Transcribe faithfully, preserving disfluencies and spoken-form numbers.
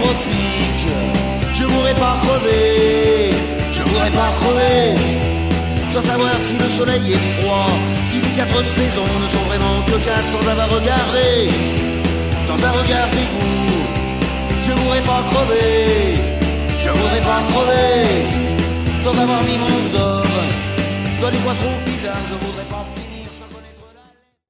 tropiques, je voudrais pas crever, je voudrais pas crever. Sans savoir si le soleil est froid, si les quatre saisons ne sont vraiment que quatre, sans avoir regardé dans un regard d'égout. Je voudrais pas crever, je voudrais pas crever, sans avoir mis mon sort dans les poissons bizarres.